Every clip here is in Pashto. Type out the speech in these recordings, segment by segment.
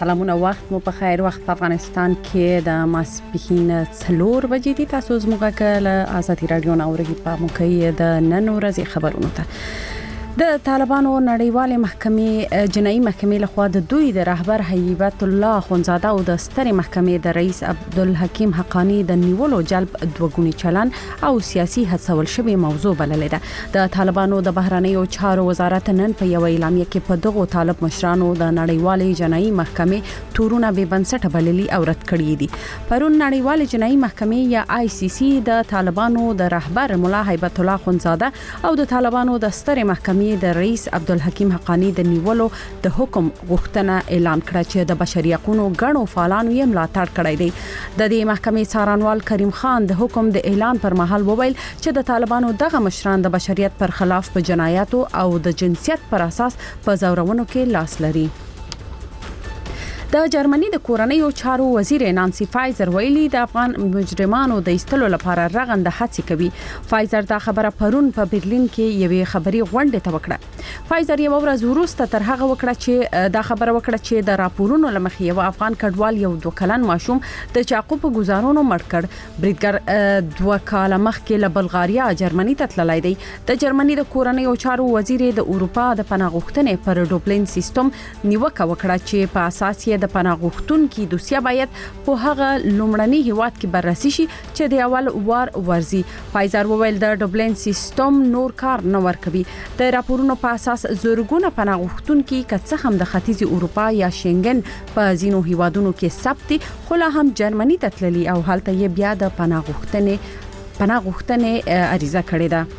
سلامونه، وخت مو په خیر. وخت په افغانستان کې د ماسپښین 4 بجې دي. تاسو زموږه کله آزادي رادیو ناوړي په موقع د نن ورځې خبرونه ته د طالبانو نړیوال محکمې جنایي محکمې لخوا د دوی د رهبر هیبت الله خونزاده او د سترې محکمې د رئیس عبدالحکیم حقانی د نیولو جلب دوګونی چلن او سیاسي هڅول شوی موضوع بللې ده. د طالبانو د بهرنیو چارو وزارت نن په یو اعلامیه کې په دغو طالب مشرانو د نړیوال جنایي محکمې تورونه به بنسټ بللي او رد کړی دي. پرون نړیوال جنایي محکمې یا ICC د طالبانو د رهبر مولا هیبت الله خونزاده او د طالبانو د سترې محکمې د رئیس عبدالحکیم حقانی د نیولو د حکم غوښتنه اعلان کړه چې د بشري حقوقو غړو فعالانو یې ملاتړ کړی دی. د دې محکمې څارنوال کریم خان د حکم د اعلان پر مهال وویل چې د طالبانو دغه مشران د بشریت پر خلاف په جنایاتو او د جنسیت پر اساس په زورونو کې لاس لري. د جرمني د کورنیو چارو وزیر نانسی فایزر ویلي د افغان مجرمانو د ایستلو لپاره رغنده هڅې کوي. فایزر دا خبره پرون په برلین کې یوې خبري غونډه ته وکړه. فایزر یو ورځ وروسته تر هغه وکړه چې دا خبره وکړه چې د راپورونو لمخې یو افغان کډوال یو 2 کلن ماشوم د چاقو په گزارونو مړ کړ. بریدګر 2 کال مخکې له بلغاریا جرمني ته تللی دی. د جرمني د کورنیو چارو وزیر د اروپا د پناه غوښتنې پر ډوبلین سیستم نیوکه وکړه چې په اساس یې د پناه غوښتونکو دوسیه باید په هغه لومړني هیواد کې بررسي شي چې د اول وار ورزي. فایزر وویل د ډوبلین سیستم نور کار نه ورکوي. د راپورونو په اساس زورګونه پناه غوښتونکو کڅ هم د ختیځ اروپا یا شنګن په ځینو هیوادونو کې ثبت خو لا هم جرمني ته تللي او هلته یې بیا د پناه غوښتنې عریضه کړې ده.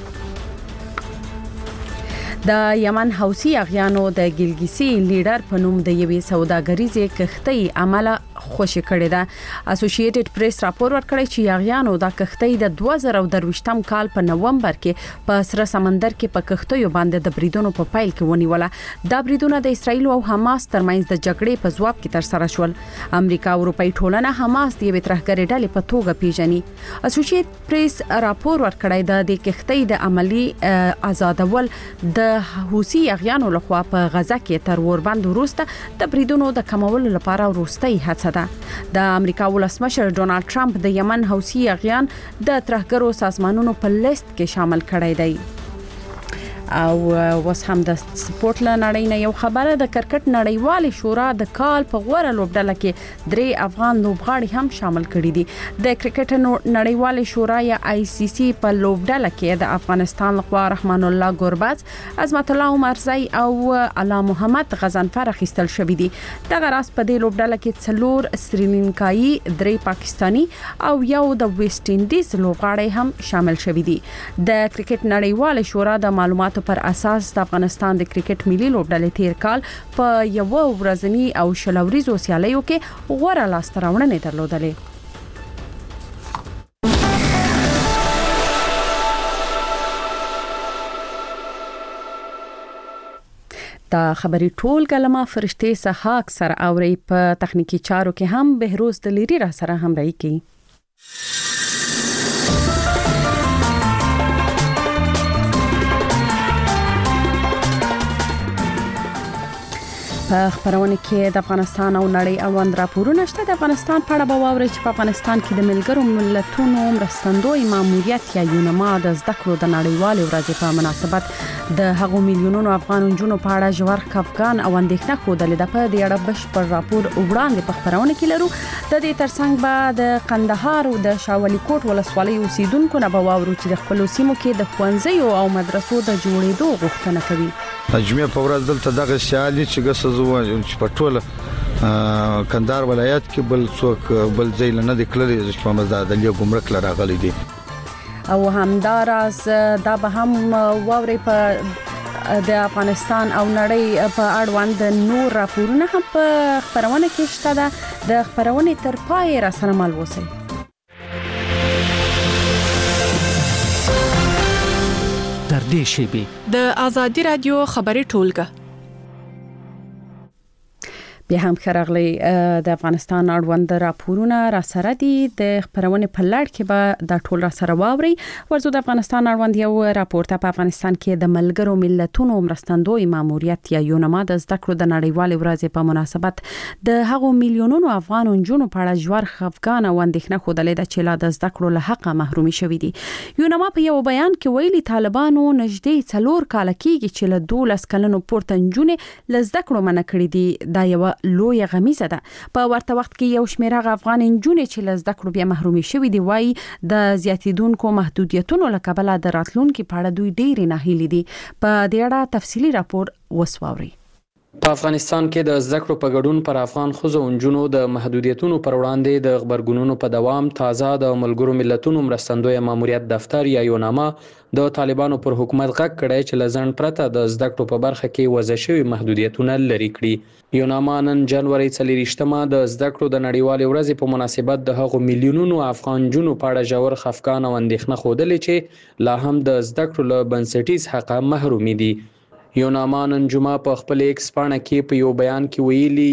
د یمن حوثي اغیانو د ګلګیسي لیډر په نوم د یوې سوداګریزې کښتۍ عمله خوشی کړې ده. اسوسییټډ پریس راپور ورکړی چې اغیانو د کښتۍ د 2023م کال په نومبر کې په سره سمندر کې په کښتیو باندې د بریدونو په پایل کې ونیوله. دا بریدونه د اسرایل او حماس ترمنځ د جګړې په ځواب کې تر سره شول. امریکا او اروپای ټولنه حماس د یوې ترهګرۍ ډلې په توګه پیژني. اسوسییټډ پریس راپور ورکړی د کښتۍ د عملی آزادول د حوثي اغیانو لخوا په غزه کې تر وربند وروسته د بریدونو د کمولو لپاره وروستۍ هڅه ده. د امریکا ولسمشر ډونالد ټرمپ د یمن حوثي اغیان د ترهګرو سازمانونو په لیست کې شامل کړی دی. او وس هم د سپورت لنړۍ نه یو خبره د کرکټ نړیوال شورا د کال په غوړه لوبډله کې 3 افغان لوبغاړي هم شامل کړي دي. د کرکټ نړیوال شورا یا ICC په لوبډله کې د افغانستان لخوا رحمان الله ګورباز، عظمت الله عمرزی او علا محمد غزنفر اخیستل شوی دي. دغه راس په دې لوبډله کې 4 سریلانکایي، 3 پاکستانی او یو د ویسټ انډیز لوبغاړي هم شامل شوی دي. د کرکټ نړیوال شورا د معلوماتو پر اساس د افغانستان د کرکټ ملي لوبډلې تیر کال په یو ورځنی او شلوريزو سیالیو کې غوړه لاسته راوړنې درلودلې. دا خبري ټول کلمه فرشتي سحاق سره اوري. په تخنیکی چارو کې هم بهروز دلیری را سره همراهي کوي. په خبرونه کې د افغانستان او نړۍ اړوند راپورونه شته. د افغانستان په اړه به واورئ چې په افغانستان کې د ملګرو ملتونو مرستندوی ماموریت یا یونما د زده کړو د نړیوال ورځې په مناسبت د هغو میلیونونو افغان نجونو په اړه ژور خفګان او اندېښنه خوده ده. په دې اړه بشپړ راپور وړاندې په خبرونه کې لرو. د دې ترڅنګ به د قندهار او د شاولي کوټ ولسوالۍ اوسیدونکو نه به واورو چې د خپل سیمو کې د ښوونځیو او مدرسو د جوړېدو غوښتنه کوي. اجمه په ورځ دلته دغه سیالي چې ګسزو چې په ټوله کندهار ولایت کې بل څوک بل ځای نه د کلري چې په مزاد د ګمرک لراغلي دي. او همداراز دا به هم واوري په د افغانستان او نړۍ په اړوند نور راپورونه هم په خبرونه کې شته. د خبرونه تر پای را سره مل وسی. در دې شیبه د آزادی رادیو خبري ټولګه بیا هم خرغلی د افغانستان اړوند راپورونه را سره دي د خبرونه په لړ کې به د ټول را سره واوري ورزو د افغانستان اړوند یو راپور ته په افغانستان کې د ملګرو ملتونو مرستندوی ماموریت یا یونما د زده کړو د نړیوال ورځې په مناسبت د هغو میلیونونو افغان جنونو په اړه جوړ خفقان او اندېښنه خوده چې لا د زده کړو له حقه محرومي شوې دي. یونما په یو بیان کې ویلي طالبانو نږدې 4 کال کېږي چې له 12 کلونو پورته جنونه له زده کړو منع کړې دي. دا یو لوی غمیزه ده. په ورته وخت کې یو شمېر افغان جنونه چې له زده کړو بیا محرومي شوي دي وایي د زیاتیدونکو محدودیتونو له کبله د راتلونکو په اړه دوی ډېر ناهیلي دي. په دې اړه تفصیلی راپور وسواوري. په افغانستان کې د زده کړو په ګډون پر افغان ښځو او نجونو د محدودیتونو پر وړاندې د خبرګونونو په دوام تازه د ملګرو ملتونو مرستندوی ماموریت دفتر یا یونما د طالبانو پر حکومت غږ کړی چې لزن پرته د زده کړو په برخه کې وضع شوی محدودیتونه لري کړي. یونما نن جنوري 24مه د زده کړو د نړیوال ورځې په مناسبت د هغو میلیونونو افغان جنونو په اړه ژور خفقان او اندېښنه خوده چې لا هم د زده کړو له بنسټیز حقه محرومي دي. یونما نن جمعه په خپل ایکس پاڼه کې په یو بیان کې ویلي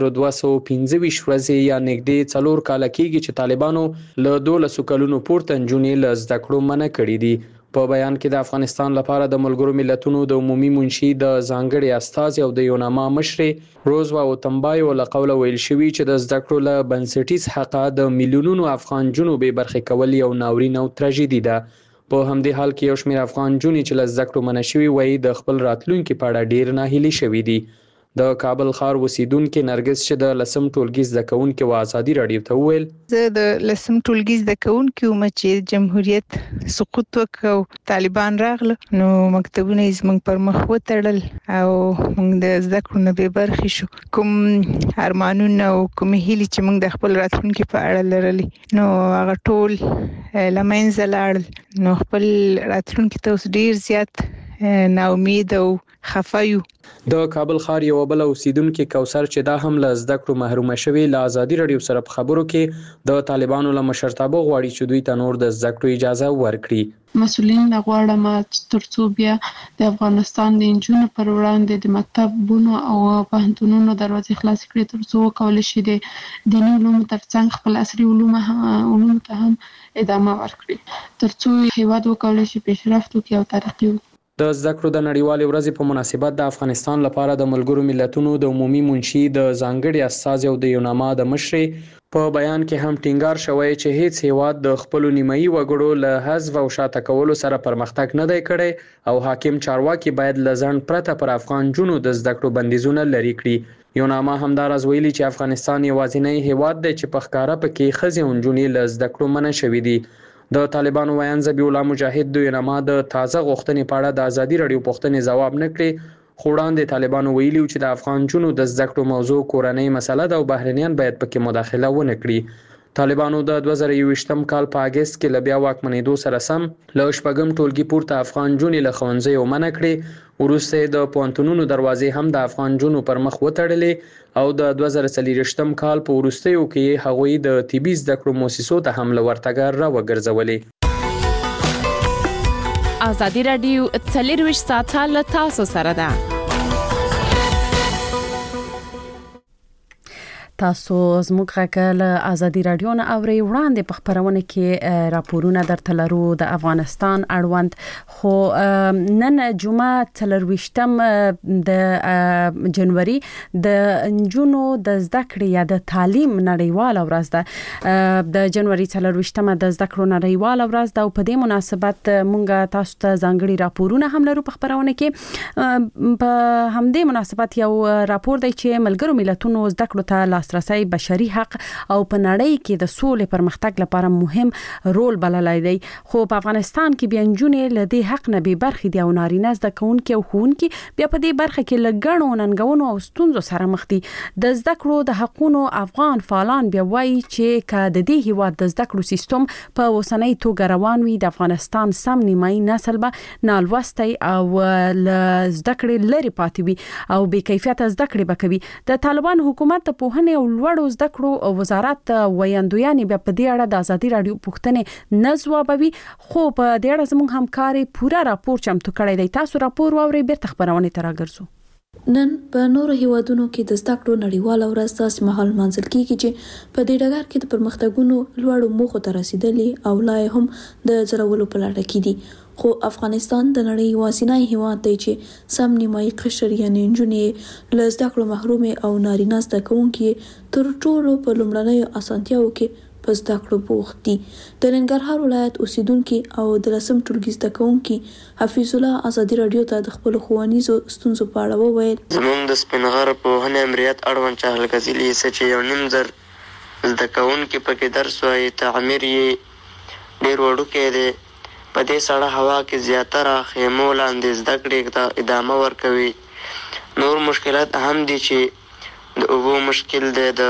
1225 ورځې یا نږدې 4 کال کېږي چې طالبانو له 12 کلونو پورته جنونې له زده کړو منع کړي دي. په بیان کې د افغانستان لپاره د ملګرو ملتونو د عمومي منشي د ځانګړي استازي او د یونما مشر روزوا اوتمبایو له قوله ویل شوی چې د زده کړو له بنسټیز حقه د میلیونونو افغان جنو به برخه کول یو ناورین او تراژیدي ده. په همدې حال کې یو شمېر افغان جنې چې له زده کړو منع شوي وایي د خپل راتلونکي په اړه ډېر ناهیلي شوي دي. د کابل ښار اوسیدونکې نرګس چې د لسم ټولګي زده کوونکې و ازادي راډیو ته وویل زه د لسم ټولګي زده کوونکې وم چې جمهوریت سقوط وکړ، طالبان راغله، نو مکتبونه یې زموږ پر مخ وتړل او موږ د زده کړو نه بې برخې شو. کوم ارمانونه او کوم هیلې چې موږ د خپل راتلونکي په اړه لرلې نو هغه ټول له منځه لاړل. نو خپل راتلونکي ته اوس ډېر زیات ناامید او خفه یو. د کابل ښار یو بل اوسیدونکو کوثر چې دا هم له زده کړو محرومه شوی له ازادي راډیو سره په خبرو کې د طالبانو له مشرتابه غواړي چې دوی ته نور د زده کړو اجازه ورکړي. مسؤلین غواړم ترڅو بیا د افغانستان د انجونو پر وړاندې د مکتبونو او پوهنتونونو دروازې خلاص کړي ترڅو وکولای شي د دیني علومو ترڅنګ خپل عصري علومو ته هم ادامه ورکړي ترڅو هیواد وکولای شي پیشرفت وکړي او ترقي وکړي. د زده کړو د نړیوال ورځې په مناسبت د افغانستان لپاره د ملګرو ملتونو د عمومي منشي د ځانګړي استازي او د یونما د مشر په بیان کې هم ټینګار شوی چې هیڅ هیواد د خپل نیمایي وګړو له حذف او شاته کولو سره پرمختګ نه دی کړی او حاکم چارواکي باید لزن پرته پر افغان جنو د زده کړو بندیزونه لري کړي. یونما همداراز ویلي چې افغانستان یوازینی هیواد دی چې په ښکاره پکې ښځې او نجونې له زده کړو منع شوي دي. د طالبانو ویان ذبیح الله مجاهد د یونما د تازه غوښتنې په اړه د ازادي راډیو پوښتنې ځواب نه کړي، خو وړاندې طالبانو ویلي چې د افغان جنو د زده کړو موضوع کورنۍ مسله ده او بهرنیان باید پکې مداخله ونه کړي. طالبانو د 2021 کال په اگست کې له بیا واکمنېدو سره سم له شپږم ټولګي پورته افغان جنې له ښوونځیو منع کړي. وروسته د پوهنتونونو دروازې هم د افغان جنو پر مخ وتړلې او د 2023 کال په وروستیو کې هغوی د طبي زده کړو مؤسسو ته هم له ورتګ را وګرځولې. ازادي راډیو 24 ساعته له تاسو سره ده. تاسو زموږ غږ له ازادي راډیو نه اوري. وړاندې په خبرونه کې راپورونه درته لرو د افغانستان اړوند، خو نن جمعه 24 د جنوري د جنونو د زده کړې یا د تعلیم نړیواله ورځ ده. د جنوري 24 د زده کړو نړیواله ورځ ده او په دې مناسبت مونږ تاسو ته ځانګړي راپورونه هم لرو په خبرونه کې. په همدې مناسبت یو راپور دی چې ملګرو ملتونو زده کړو ته لاسرسي بشري حق او په نړۍ کې د سولې پرمختګ لپاره مهم رول بللای دی، خو په افغانستان کې بیا نجونې له دې حق نه بې برخې دي او نارینه زده کوونکي او ښوونکي بیا په دې برخه کې له ګڼو ننګونو او ستونزو سره مخ دي. د زده کړو د حقونو افغان فعالان بیا وایي چې که د دې هیواد د زده کړو سیستم په اوسنۍ توګه روان وي د افغانستان سم نیمایي نسل به نالوستی او له زده کړې لرې پاتې وي او بې کیفیته زده کړې به کوي. د طالبان حکومت د پوهنې او لوړو زده کړو وزارت ویاندویانې بیا په دې اړه د ازادي راډیو پوښتنې نه ځوابوي، خو په دې اړه زموږ همکاري پوره راپور چمتو کړی دی. تاسو راپور واورئ، بیرته خبرونه ته راګرځو. نن په نورو هیوادونو کې د زده کړو نړیواله ورځ داسې مهال لمانځل کیږي چې په دې ډګر کې د پرمختګونو لوړو موخو ته رسیدلي او لا هم د ځلولو په لټه کې دي. خو افغانستان د نړۍ یوازینی هیواد دی چې سم نیمایي قشر یعنې نجونې له زده کړو محرومې او نارینه زده کوونکي تر ټولو په لومړنیو اسانتیاوو کې په زده کړو بوخت دي. د ننګرهار ولایت اوسیدونکي او د 10م ټولګي زده کوونکي حفیظ الله ازادي رادیو ته د خپل ښوونیزو ستونزو په اړه وویل. زموږ د سپینغر پوهنې امریت اړوند چهلګزیلي چې 1.5 زر زده کوونکي پکې درس وایي، تعمیر یې ډېر وړوکی دی. په دې سړه هوا کې زیاتره خیمو لاندې زده کړې ته ادامه ورکوي. نور مشکلات هم دي چې د اوبو مشکل دی، د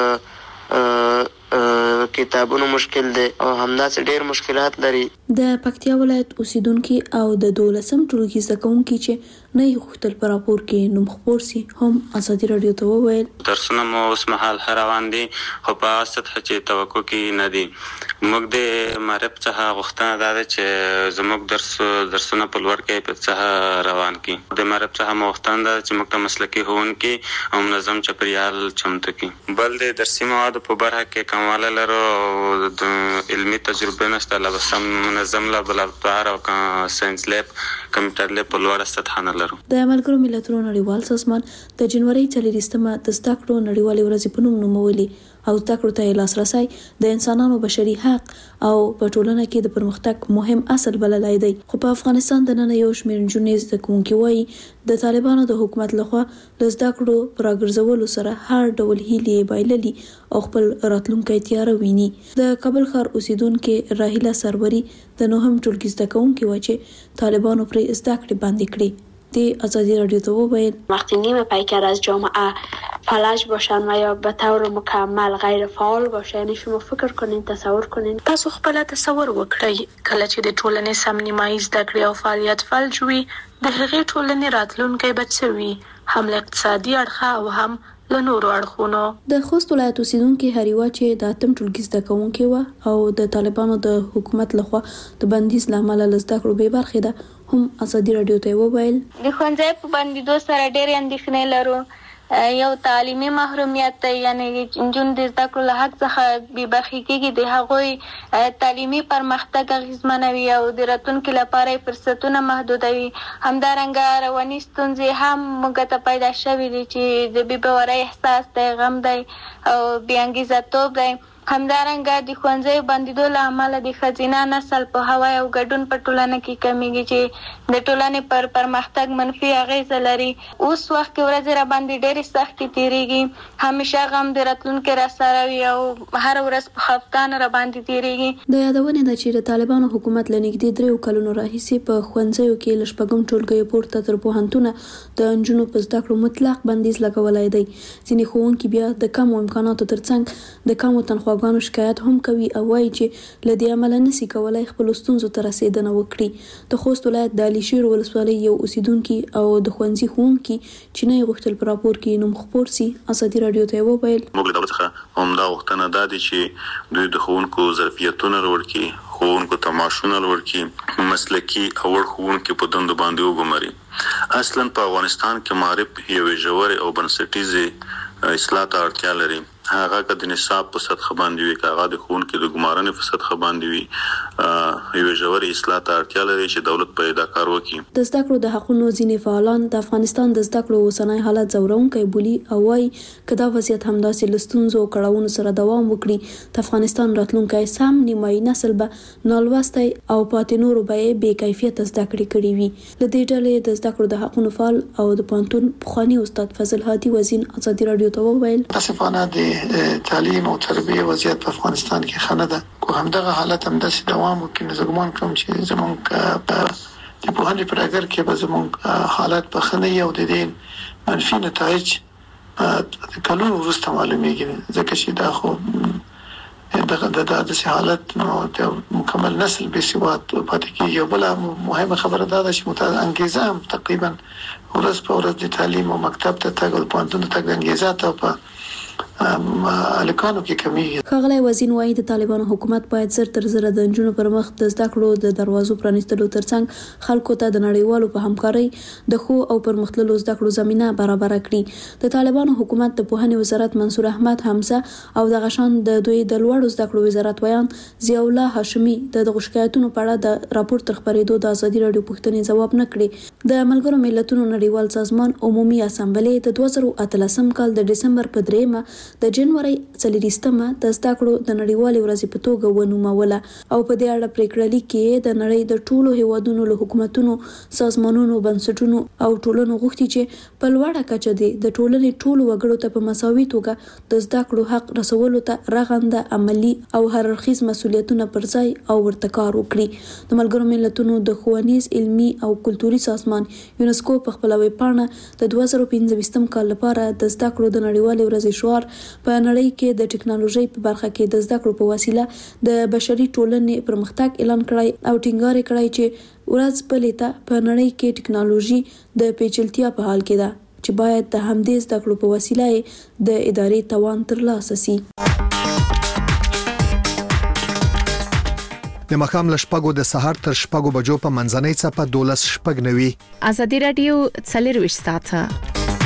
کتابونو مشکل دی او همداسې ډېر مشکلات لري. د پکتیا ولایت اوسیدونکي او د 12م ټولګي زده کوونکي چې نه یې غوښتل په راپور کې نوم خپور سي هم ازادي رادیو ته وویل. درسونه مو اوس مهال روان دي خو په سطح چې توقع کې نه دي. موږ د معرب څخه غوښتنه ده چې زموږ درسونه په لوړ کیفیت څخه روان کړي. د معرب څخه مو غوښتنه ده چې موږ ته مسلکي ښوونکي او منظم چاپیریال چمتو کړي. بل د درسي موادو په برخه کې کموالی لرو او د علمي تجربې نشته، لا سم منظم لابراتوار او ساينس لیب کمپیوټر لیب په لوړه سطح نه لرو. د ملګرو ملتونو نړیوال سازمان د جنوري 24مه د زده کړو نړیوالې ورځې په نوم نومولې او زده کړو ته لاسرسی د انسانانو بشري حق او په ټولنه کې د پرمختګ مهم اصل بللی دی. خو په افغانستان د نن یو شمېر نجونې زده کوونکي وایي د طالبانو د حکومت لخوا له زده کړو راګرځولو سره هر ډول هیلې بایللي او خپل راتلونکی تیاره ویني. د کابل ښار اوسیدونکي راهیله سروري د 9م ټولګي زده کوونکي وایي چې طالبانو پرې زده کړې بندې کړې. دی ازادی رادیو ته وویل وقتی نیمه پیکر از جامعه فلج باشن و یا به طور مکمل غیر فعال باشه، یعنی شما فکر کنین، تصور کنین، تاسو خپل تصور وکړئ کله چې د ټولنې سم نیمایي زده کړې او فعالیت فلج وي، د هغې ټولنې راتلونکی به څه وي، هم له اقتصادي اړخه او هم له نورو اړخونو. د خوست ولایت اوسیدونکي هریوا چې د 8م ټولګي زده کوونکي و او د طالبانو د حکومت لخوا د بندیز لامل له زده کړو بې برخې ده هم ازادي رادیو ته وویل. د ښوونځي په بندیدو سره ډېرې اندېښنې لرو. یو تعلیمي محرومیت دی، یعنی نجونې د زده کړو له حق څخه بې برخې کېږي، د هغوی تعلیمي پرمختګ اغېزمنوي او د راتلونکي لپاره فرصتونه محدودوي. همدارنګه رواني ستونزې هم موږ ته پیدا شوي دي چې د بې باورۍ احساس دی، غم دی او بې انګیزه توب دی. همدارنګه د ښوونځیو بندیدو له امله د ښځینه نسل په هوای او ګډون په ټولنه کې کمیږي چې د ټولنې پر پرمختګ منفي اغیزه لري. اوس وخت کې ورځې را باندې ډېرې سختې تېرېږي، همیشه غم د راتلونکي را سره وي او هر ورځ په خفګان را باندې تېرېږي. د یادونې ده چې د طالبانو حکومت له نږدې 3 کلونو راهیسې په ښوونځیو کې له 6م ټولګیو پورته تر پوهنتونه د نجونو په زده کړو مطلق بندیز لګولی دی. ځینې ښوونکي بیا د کمو امکاناتو ترڅنګ د کمو تنخواګانو شکایت هم کوي او وایي چې له دې عمله نشي کولای خپل ستونزو ته رسیدنه وکړي. د خوست ولایت د علي شیر ولسوالۍ یو اوسیدونکي او د ښوونځي ښوونکي چې نه یې غوښتل په راپور کې نوم خپور سي ازادي رادیو ته وویل. موږ له دولت څخه همدا غوښتنه ده چې دوی د ښوونکو ظرفیتونه لوړ کړي، ښوونکو ته معاشونه لوړ کړي، مسلکي او وړ ښوونکي په دندو باندې وګماري. اصلا په افغانستان کې معرب یوې ژورې او بنسټیزې اصلاح ته اړتیا لري. هغه که د نصاب په سطح باندې وي، که هغه د ښوونکي د ګمارنې په سطح باندې وي، یوې ژورې اصلاح ته اړتیا لري چې دولت په دا کار وکړي. د زده کړو د حقونو ځینې فعالان د افغانستان د زده کړو اوسنی حالت ځورونکی بولي او وایي که دا وضعیت همداسې له ستونزو او کړاوونو سره دوام وکړي، د افغانستان راتلونکی سم نیمایي نسل به نالوستی او پاتې نورو به یې بې کیفیته زده کړې کړې وي. له دې ډلې د زده کړو د حقونو فعال او د پوهنتون پخواني استاد فضل هادي وزین ازادي رادیو ته وویل متاسفانه د تعلیم او تربیه وضعیت په افغانستان کې ښه نه ده. کو همدغه حالت همداسې دوام وکړي نو زه ګمان کوم چې زموږ د پوهنې په ډګر کې به زموږ حالت به ښه نه وي او د دې منفي نتایج د کلونو وروسته معلومیږي، ځکه چې دا خو د داسې حالت نو د مکمل نسل بې سواد پاتې کېږي. او بله مهمه خبره دا ده چې انګیزه هم تقریبا ورځ په ورځ د تعلیم او مکتب ته تګ او پوهنتون ته تګ د انګیزه ته په الکانو کې کمیږي. ښاغلی وزین وايي د طالبانو حکومت باید زر تر زر د نجونو پر مخ د زده کړو د دروازو پرانیستلو ترڅنګ خلکو ته د نړیوالو په همکارۍ د ښو او پرمختللو زده کړو زمینه برابر کړي. د طالبانو حکومت د پوهنې وزارت منصور احمد حمزه او د غشان د دوی د لوړو زده کړو وزارت ویان ضیاء الله هاشمي د شکایتونو په اړه د راپور تر خپرېدو د ازادي راډیو پوښتنې ځواب نه کړي. د ملګرو ملتونو نړیوال سازمان عمومي اسامبلې د 2013 کال د ډسمبر په 3 د جنوري 4 د زده کړو د نړیوالې ورځې په توګه ونوموله او په دې اړه پریکړه لیک کې د نړۍ د ټولو هیوادونو له حکومتونو، سازمانونو، بنسټونو او ټولنو غوښتي چې په لوړه کچه د ټولنې ټولو وګړو ته په مساوي توګه د زده کړو حق رسولو ته رغنده عملی او هررخیز مسؤلیتونه پر ځای او ورته کار وکړي. د ملګرو ملتونو د ښوونیز، علمي او کلتوري سازمان یونسکو په خپل ویب پاڼه د 2015 کال لپاره د زده کړو د نړیوالې ورځې شعار په نړۍ کې د ټکنالوژي په برخه کې د زده کړو په وسیله د بشري ټولنې پرمختګ اعلان کړی او ټینګار کړی چې ورځ بلې ته په نړۍ کې ټکنالوژي د پیچلتیا په حال کې ده چې باید د همدې زده کړو په وسیله د ادارې توان ترلاسه شي. د مخام لشپګو د سحر تر شپګو بجو په منځنۍ څپه 12:09 ازادي راډیو 24 ساعته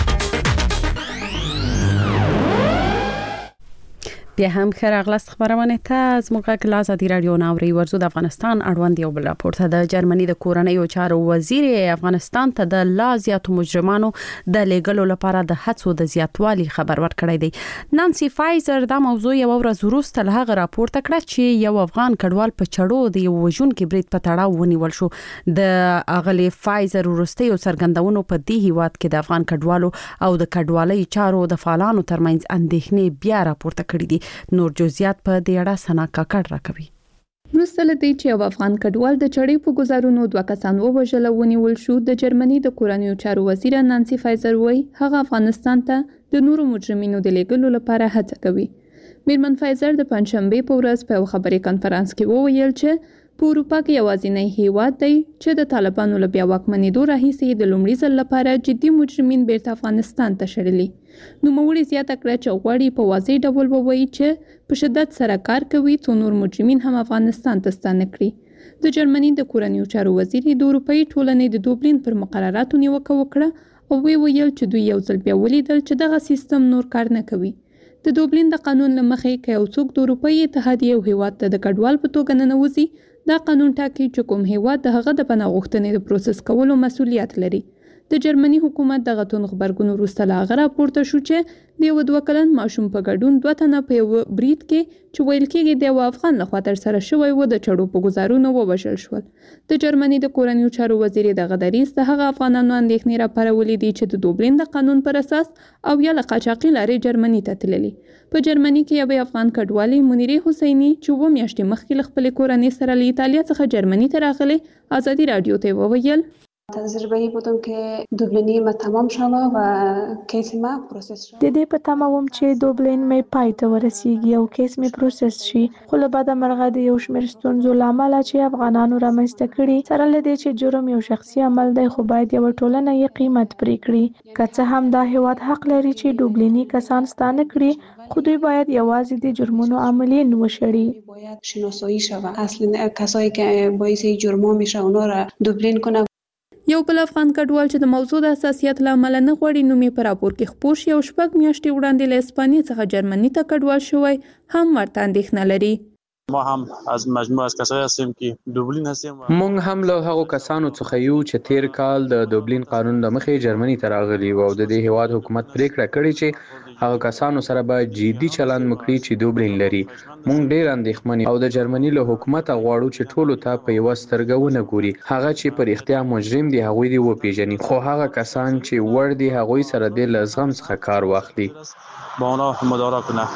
بیا هم خراغلاست خبرونه ته از موږ له ازادي راډیو ناوړي ورزو د افغانستان اړوند یو بل راپور ته د جرمني د کورنیو چارو وزیر افغانستان ته د لا زیاتو مجرمانو د لیګلو لپاره د هڅو د زیاتوالي خبر ورکړی دی. نانسي فایزر دا موضوع یو ورځ وروسته له هغه راپور ته کړ چې یو افغان کډوال په چړو د یو وژونکي برید په تړاو ونیول شو. د اغلی فایزر ورسته یو څرګندونو په دې هیواد کې د افغان کډوالو او د کډوالۍ چارو د فعالانو ترمنځ اندېښنې بیا راپورته کړې دي. نور جزئیات په دې اړه سنا کاکړ راکوي. وروسته له دې چې یو افغان کډوال د چړې په گزارونو 2 کسان ووژل او ونیول شو، د جرمني د کورنیو چارو وزیر نانسي فایزر وایي هغه افغانستان ته د نورو مجرمینو د لیږلو لپاره هڅه کوي. میرمن فایزر د پنځشنبه په ورځ په خبري کانفرنس کې وویل چې په اروپا کې یوازینی هیواد دی چې د طالبانو له بیا واکمنېدو راهیسې د لومړي ځل لپاره جدي مجرمین بیرته افغانستان ته شړلي. نوموړي زیاته کړه چې غواړي په واضح ډول ووایي چې په شدت سره کار کوي څو نور مجرمین هم افغانستان ته ستانه کړي. د جرمني د کورنیو چارو وزیر د اروپאי ټولنې د دوبلین پر مقرراتو نیوکه وکړه او ویل چې دوی یو ځل بیا ولیدل چې دغه سیستم نور کار نه کوي. د دوبلین د قانون لمخې که یو څوک د اروپאי اتحادیې او هیواد ته د کډوال په توګه ننوځي، دا قانون ټاکي چې کوم هیواد د هغه د پناه غوښتنې د پروسس کولو مسؤلیت لري. د جرمني حکومت دغه تون خبرګون وروسته له هغه راپورته شو چې د یو 2 کلن ماشوم په ګډون 2 تنه په یو برید کې چې ویل کېږي د یو افغان لخوا ترسره شوی و د چړو په گزارونو ووژل شول. د جرمني د کورنیو چارو وزیر دغه دریځ د هغه افغانانو اندېښنې راپارولې دي چې د دوبلین د قانون پر اساس او یا له قاچاقي لارې جرمني ته تللي. په جرمني کې یو افغان کډوالي منیره حسیني چې 2 میاشتې مخکې له خپلې کورنۍ سره له ایتالیا څخه جرمني ته راغلی ازادي راډیو ته وویل تجربه‌ای بودم که دوبلینی ما تمام شوه و کیس ما پروسس شد. د دې په تمه وم چې دوبلین مې پای ته ورسیږي او کیس مې پروسس شي، خو له بده مرغه د یو شمېر ستونزو له امله چې افغانانو رامنځته کړي، سره له دې چې جرم یو شخصي عمل دی خو باید یوه ټولنه یې قیمت پرې کړي. که څه هم دا هیواد حق لري چې دوبلینی کسان ستانه کړي، خو دوی باید یوازې د جرمونو عاملین وشړي. باید شناسایی شوه اصلا کسایی که باعث جرم‌ها میشه اونا را دوبلین کنه. یو بل افغان کډوال چې د موضوع د حساسیت له امله نه غواړي نوم یې په راپور کې خپور شي او 6 میاشتې وړاندې له اسپانیا څخه جرمني ته کډوال شوی هم ورته اندېښنه لري. ما هم از مجموعه از کسایی هستیم که دوبلین هستیم. مونږ هم له هغو کسانو څخه یو چې تیر کال د دوبلین قانون د مخې جرمني ته راغلي او د دې هیواد حکومت پریکړه کړې چې هغه کسانو سره به جدي چلند وکړي چې دوبلین لري. مونږ ډېر اندېښمن او د جرمني له حکومت غواړو چې ټولو ته په یو سترګه ونه ګوري. هغه چې پر اختیار مجرم دي هغوی دی وپیژني، خو هغه کسان چې ور دي هغوی سره د لزغم څخه کار واخلي. با اونا مدارا کنه.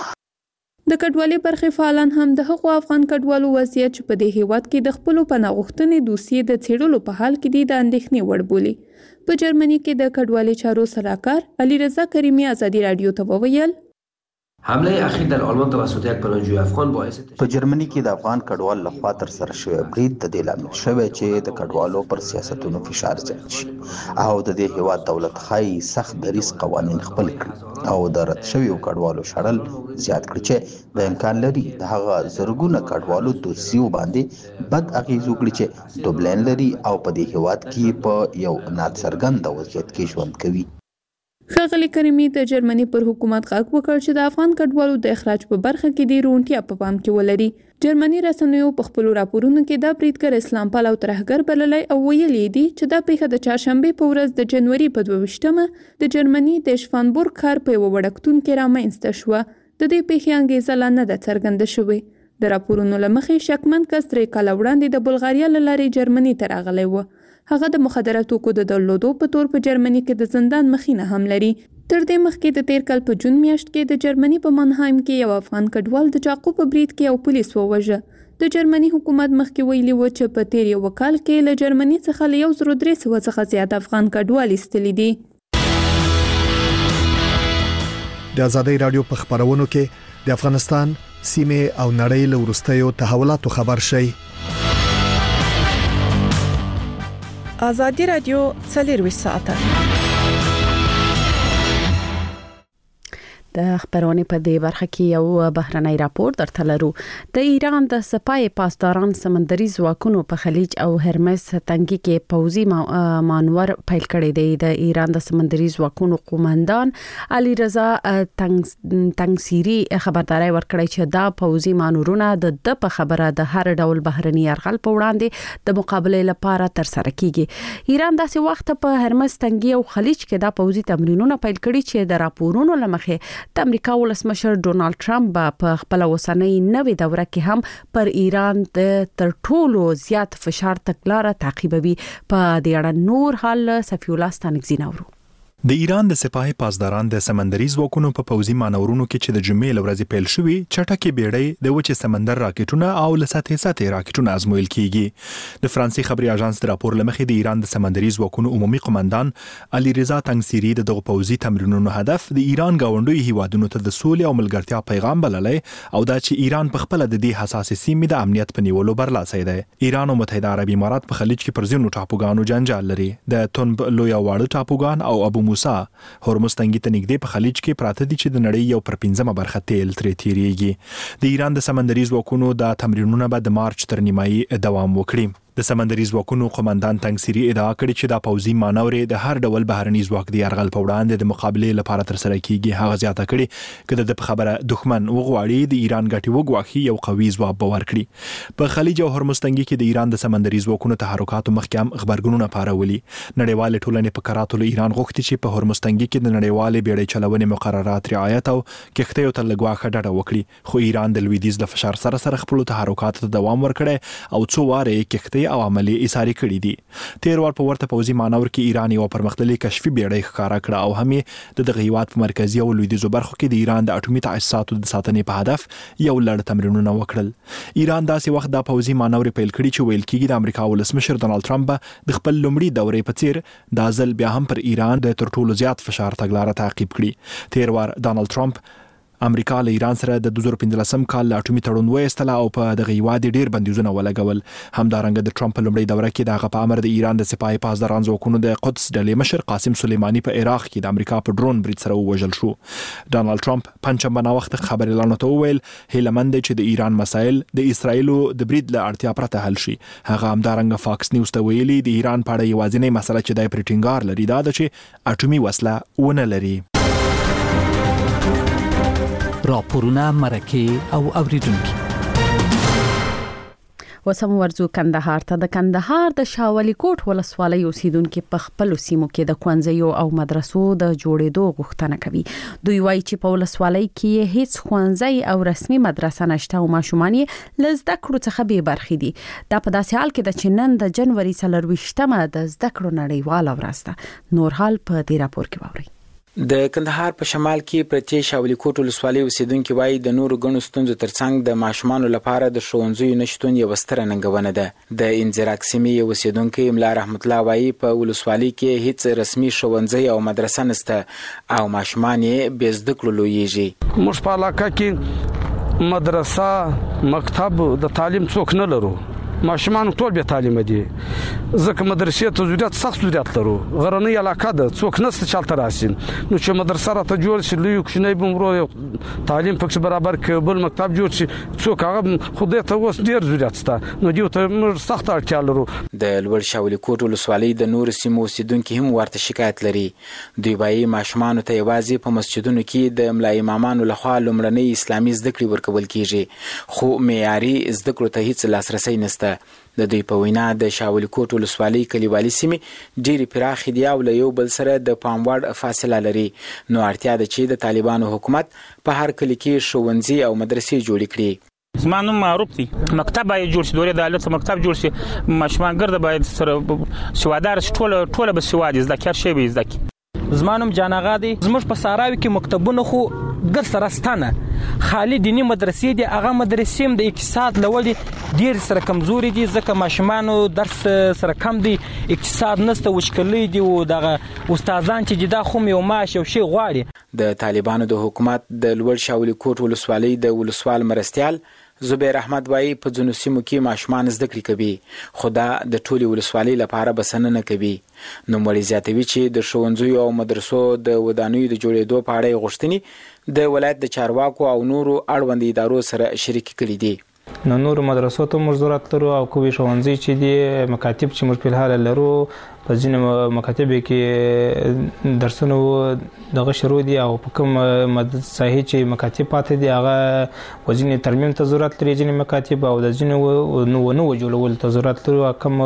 د کډوالۍ برخې فعالان هم د هغو افغان کډوالو وضعیت چې په دې هیواد کې د خپلو پناه غوښتنې دوسیې د څېړلو په حال کې دي د اندېښنې وړ بولي. په جرمني کې د کډوالۍ چارو سلاکار علي رضا کریمي ازادي راډیو ته وویل حمله اخیر در آلمان توسط یک پناهجوی افغان باعث په جرمني کې د افغان کډوال لخوا تر سره شوی برید د دې لامل شوی چې د کډوالو پر سیاستونو فشار زیات شي او د دې هیواد دولت خای سخت دریس قوانین خپل کړي او د رد شویو کډوالو شړل زیات کړي چې د امکان لري د هغه زرګونه کډوالو دوسیو باندې بد اغیز وکړي چې دوبلین لري او په دې هیواد کې په یو ناڅرګند وضعیت کې ژوند کوي. ښاغلي کریمي د جرمني پر حکومت غږ وکړ چې د افغان کډوالو د اخراج په برخه کې د روڼتیا په پام کې ولري. جرمني رسنیو په خپل راپورونو کې دا بریدګر اسلام پال او ترهګر بللی او ویلي دي چې دا پیښه د چهارشنبه په ورځ د جنوري په 22مه د جرمني د شفانبورګ ښار په یو وړکتون کې رامنځته شوه. د دې پیښې انګیزه لا نه ده څرګنده شوې. د راپورونو له مخې شکمن کس 3 کاله وړاندې د بلغاریا له لارې جرمني ته راغلی و. هغه د مخدره توکو د درلودو په تور په جرمني کې د زندان مخینه هم لري. تر دې مخکې د تیر کال په جون میاشت کې د جرمني په منهایم کې یو افغان کډوال د چاقو په برید کې یو پولیس ووژه. د جرمني حکومت مخکې ویلي و چې په تیر یو کال کې له جرمني څخه له 1300 څخه زیات افغان کډوال ایستلي دي. د آزادۍ رادیو په خبرونو کې د افغانستان سیمه او نړۍ له وروستیو تحولاتو خبر شي. آزادي رادیو 24 ساعته د خبرونه په دې برخه کې یو بهرنی راپور درته لرو. د ایران د سپای پاسداران سمندري ځواکونو په خلیج او هرمز تنګي کې پوځي مانور پیل کړی دی. د ایران د سمندري ځواکونو قومندان علي رضا تنگسيري خبرداري ورکړی چې دا پوځي مانورونه د په خبره د هر ډول بهرني يرغل په وړاندې د مقابله لپاره تر سره کیږي. ایران داسې وخت په هرمز تنګي او خلیج کې دا پوځي تمرینونه پیل کړي چې د راپورونو لمخې د امریکا ولسمشر ډونالد ټرمپ په خپل وسنۍ نوې دوره کې هم پر ایران د تر ټولو زیات فشار تګلارې تعقیبوي. په دې اړه نور حال صفی الله ستانکزی نورو. د ایران د سپاه پاسداران د سمندري ځواکونو په پوځي مانورونو کې چې د جمعې لورځې پیل شوي چټکې بیړۍ د وچې سمندر راکټونه او له سطحي راکټونه ازمویل کیږي. د فرانسې خبري اژانس د راپور لمخې د ایران د سمندري ځواکونو عمومي قومندان علي رضا تنگسيري دغه پوځي تمرینونو هدف د ایران گاونډي هیوادونو ته د سولې او ملګرتیا پیغام بللی او دا چې ایران په خپل د دې حساسې سیمې د امنیت په نیولو برلاسي دی. ایران او متحده عربي امارات په خلیج کې پر ځینو ټاپوګانو جنجال لري. د تونب لوی واړه ټاپوګان او ابو موسی هرمز تنګي ته نږدې په خلیج کې پراته دي چې د نړۍ یو پر 15مه برخه تیل ترې تیریږي. د ایران د سمندري ځواکونو د تمرینونو به د مارچ تر نیمایي دوام وکړي. د سمندري ځواکونو قومندان تنگسيري ادعا کړې چې دا پوځي مانورې د هر ډول بهرني ځواک د يرغل په وړاندې د مقابله لپاره تر سره کیږي. هغه زیاته کړې کله د خبره دښمن وغواړي د ایران ګټي وګواخي یو قوي ځواب باور کړي. په خلیج او هرمز تنګي کې د ایران د سمندري ځواکونو تحرکات مخکام خبرګونونه پارولي. نړیوال ټولنې په کراتو له ایران غوښتي چې په هرمز تنګي کې د نړیوال بیړۍ چلونې مقررات رعایت او کښتیو ته لګواخه ډډه وکړي. خو ایران د لویدیز له فشار سره خپل تحرکات ته دوام ورکړي او څو واره کښتۍ او عملی ایثار کړي دي. تیر ور په ورته پوځي مانور کې ایران یو پرمختللي کشفي بیړۍ ښکارا کړه او هم د هیواد په مرکزی او لویدیځو برخو کې د ایران د اټومي تاسیساتو د ساتنې په هدف یو لړ تمرینونه وکړل. ایران داسې وخت د پوځي مانور پیل کړي چې ویل کېږي د امریکا ولسمشر ډونالد ټرمپ د خپل لومړي دورې په څیر د ځل بیا هم پر ایران د تر ټولو زیات فشار تګلارې تعقیب کړي. تیر ور ډونالد ټرمپ امریکا له ایران سره د 2015 کال له اټومي تړون وایستله او په دغه هیواد ډیر بندیزونه ولګول. همدارنګه د ټرمپ لومړی دوره کې دغه په امر د ایران د سپاه پاسداران ځواکونو د قدس ډلې مشر قاسم سلیمانی په عراق کې د امریکا په ډرون برید سره ووژل شو. ډونالد ټرمپ پنځمه وخت خبري اعلان ته وویل هیلمند چې د ایران مسایل د اسرایل د برید له اړتیا پرته حل شي. هغه همدارنګه فاکس نیوز ته ویلي د ایران په اړه یوازینی مسله چې د پریټینګار لري دا ده چې اټومي وسله ونه لري. راپورونه مرکه او اوریدونکو وسم ورزو کندهار ته. د کندهار د شاولی کوټ ولسوالۍ اوسیدونکو په خپل سیمو کې د ښوونځیو او مدرسو د جوړېدو غوښتنه کوي. دوی وایي چې په ولسوالۍ کې هیڅ ښوونځی او رسمي مدرسه نشته او ماشومان یې له زده کړو څخه بې برخې دي. دا په داسې حال کې ده چې نن د جنوري 24مه د زده کړو نړیواله ورځ ده. نور حال په دې راپور کې واورئ. د کندهار په شمال کې پرتې شاولي کوټ ولسوالۍ اوسیدونکو وایي د نورو غنو ستونزو ترڅنګ د ماشومانو لپاره د ښوونځیو نشټون یو ستره ننګونه ده. د انزراک سیمې اوسیدونکو املا رحمت الله وایي په ولسوالۍ کې هیڅ رسمي ښوونځی او مدرسه نشته او ماشومان یې بې زده کړو لویږي. موږ په علاقه کې مدرسه مکتب د تعلیم څوک نه لرو. ماشومان ټول به تعلیم دي ځکه مدرسې ته ضرورت سخت ضرورت لرو. غرنۍ علاقه ده څوک نشته چلته راشي نو چې مدرسه راته جوړ شي لوی کوچنی بمرو تعلیم پکې برابر کې بل مکتب جوړ شي څوک هغه خدای ته اوس ډیر ضرورت شته نو دیو ته موږ سخت اړتیا لرو. د لوړ شاولي کوټ ولسوالۍ د نور سیمو اوسیدونکو هم ورته شکایت لري. دوی وايي ماشومان ته یوازې په مسجدونو کې د املا امامانو لخوا لومړنۍ اسلامي زده کړې ورکول کیږي خو معیاري زده کړو ته هیڅ لاسرسی نشته. د دوی په وینا د شاولي کوټ ولسوالۍ کلیوالي سیمې ډېرې پراخې دي او له یو بل سره د پام وړ فاصله لري نو اړتیا ده چې د طالبانو حکومت په هر کلي کې ښوونځي او مدرسې جوړې کړي. زما نوم معروف دی. مکتب باید جوړ شي دورې د عدالت مکتب جوړ شي ماشومان ګرده باید سره سوادار شي ټوله به سواد زده کړي شي به زده کړي. زما نوم جان آغا دی. زموږ په ساراوي کې مکتبونه خو ګر سره ستانه خالی دینی مدرسې دي هغه مدرسې هم د اقتصاد لولې ډیر سره کمزوري دي ځکه ماشومانو درس سره کم دي اقتصاد نسته وشکلې دي او دغه استادان چې دا خو یو معاش او شی غواړي. د طالبانو د حکومت د لوړ شاولي کوټ ولسوالۍ د ولسوال مرستيال زبیر احمد وایي په ځینو سیمو کې ماشومان زده کړې کوي خو دا د ټولې ولسوالۍ لپاره بسنه نه کوي. نوموړی زیاتوي چې د ښوونځیو او مدرسو د ودانیو د جوړېدو په اړه یې غوښتنې د ولایت د چارواکو او نورو اړوند ادارو سره شریک کړي دي. نو نور مدرسو ته موږ ضرورت لرو او کومې ښوونځي چې دي مکاتب چې موږ په الحال لرو په ځینو مکاتب کې درسونه دغه شروع دي او په کوم صحیح چې مکاتب پاتې دي هغه وزین ترمیم ته ضرورت لري ځینې مکاتب او د ځینو نو جوړول ته ضرورت لري کوم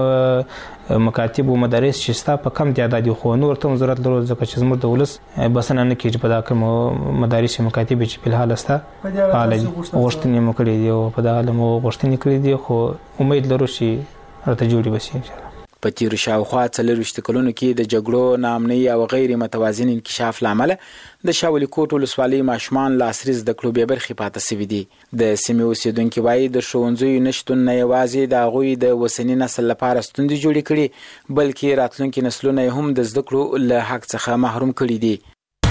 مکاتب او مدارس چې ستا په کم تعداد خو نور ته ضرورت لري ځکه چې زموږ د ولس بسنه نه کیږي په دا کوم مدارس مکاتب چې په الحال ستا حال غوښتنې مو کړې دي او په دا حال مو غوښتنې کړې دي خو امید لرو چې راته جوړي بشي ان شاء الله. په تیرو شاوخوا 40 کلونو کې د جګړو ناامنۍ او غیر متوازن انکشاف لامل د شاولي کوټ ولسوالۍ ماشومان له عصري زده کړو بې برخې پاتې شوي دي. د سیمې اوسیدونکو وایي د ښوونځیو نشتون نه یوازې د هغوی د اوسني نسل لپاره ستونزې جوړې کړي بلکې راتلونکي نسلونه هم د زده کړو له حق څخه محروم کړي دي.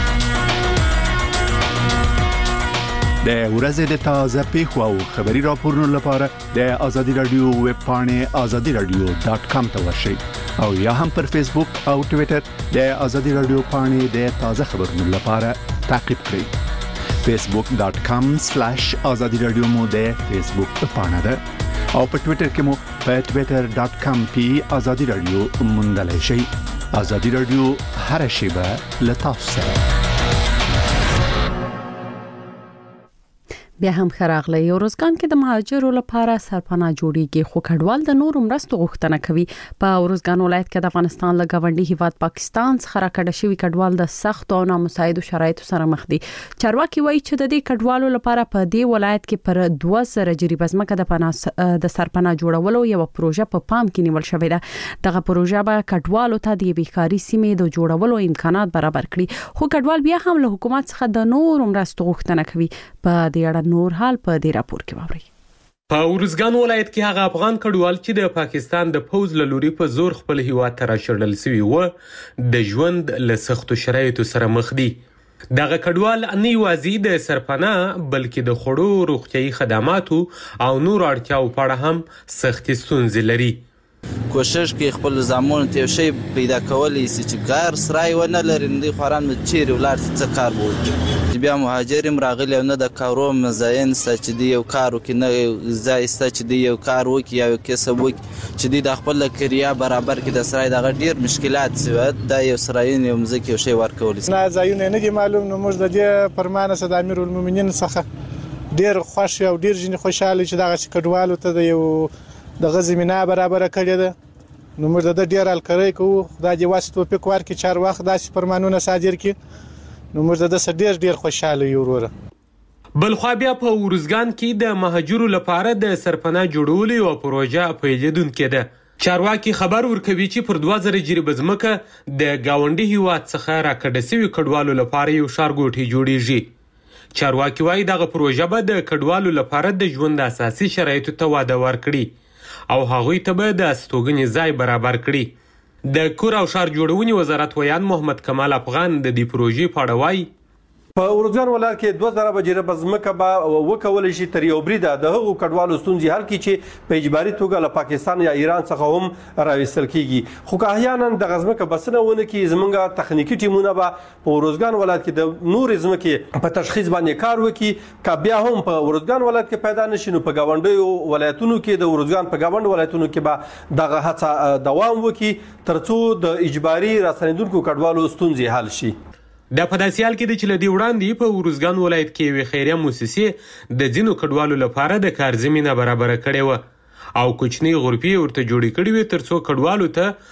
د ورځې د تازه پیښو او خبري راپورونو لپاره د آزادي رادیو ویب پاڼې azadiradio.com ته ورشئ او یا هم پر فیسبوک او ټوئیټر د آزادي رادیو پاڼې د تازه خبرونو لپاره تعقیب کړئ. facebook.com/azadiradio مو د فیسبوک پاڼه ده او په ټوئیټر کې مو په twitter.com/azadiradio موندلای شئ. آزادي رادیو هر شیبه له تاسو سره. بیا هم خراغله یو روزګان کې د مهاجرو لپاره سرپناه جوړیږي خو کډوال د نورو مرستو غوښتنه کوي. په روزګان ولایت کې د افغانستان له ګاونډي هیواد پاکستان څخه راکړه شوی کډوال د سخت او نامساعدو شرایطو سره مخ دي. چارواکي وایي چې د دې کډوالو لپاره په دې ولایت کې پر 2000 جریبه ځمکه د سرپناه جوړولو یو پروژه په پام کې نیول شوې ده. دغه پروژه به کډوالو ته د بیکاری سیمې د جوړولو امکانات برابر کړي خو کډوال بیا هم له حکومت څخه د نورو مرستو غوښتنه کوي. په دې اړه نور حال په دې راپور کې واورئ. په ورزګان ولایت کې هغه افغان کډوال چې د پاکستان د پوز له لوري په زور خپل هیواد ته راشړل شوی و د ژوند له سختو شرایطو سره مخ دي. دغه کډوال نه یوازې د سرپناه بلکې د خوړو روغتیايي خدماتو او نور اړتیاو په اړه هم سختې ستونزې لري. کوشش کې خپل زامن ته شی پیدا کولای شي چې کار سرای ونه لري نه خوران چیرې ولر څه کار وکړي. بیا مهاجرم راغلی نه د کارو مزاین چې دی یو کارو کې نه زایسته چې دی یو کار وکي یا کسب وکي چې دی د خپل کریا برابر کې د سرای دغه ډیر مشکلات سوه د یو سرای یو مزه کې شی ورکول نه ځایونه نه دي معلوم. نو موږ د دې پرمانه صد امیر المؤمنین څخه ډیر خوش او ډیر جن خوشاله چې دغه کډوالو ته د یو دغه زمينه برابر کړی ده. نو موږ د ډیر الکرای کوو خدای دې واسطه توفیق ورکړي چار وخت داسې فرمانونه صادر کړي. نو موږ د ډیر خوشاله یو وروره. بلخوا بیا په ورزګان کې د مهاجرو لپاره د سرپناه جوړولو یو پروژه پیلېدونکې ده چارواکي خبر ورکوي چې پر 2000 جریبه ځمکه د گاونډي هیواد څخه راکډه سوي کډوالو لپاره یو ښارګوټی جوړیږي. چارواکي وایي دغه پروژه به د کډوالو لپاره د ژوند اساسي شرایطو ته واده ورکړي او هغوی ته به د استوګنې ځای برابر کړي. د کور او ښار جوړونې وزارت ویان محمد کمال افغان د دې پروژې په اړه وایي په ارزګان ولایت کې 2000 جریبه ځمکه به وکولای شي تر یو بریده د هغو کډوالو ستونزې حل کړي چې په اجباري توګه له پاکستان یا ایران څخه هم راوستل کیږي. خو که احیانا دغه ځمکه بسنه ونه کړي زموږ تخنیکي ټیمونه به په ارزګان ولایت کې د نورې ځمکې په تشخیص باندې کار وکړي. که بیا هم په ارزګان ولایت کې پیدا نشي نو په ګاونډیو ولایتونو کې د ارزګان په ګاونډ ولایتونو کې به دغه هڅه دوام وکړي ترڅو د اجباري راستنیدونکو کډوالو ستونزې حل شي. دا په داسې حال کې دی چې له دې وړاندې په ارزګان ولایت کې یوې خیریه موسسې د ځینو کډوالو لپاره د کار زمینه برابره کړې وه او کوچنۍ غرفې ورته جوړې کړې وې ترڅو کډوالو ته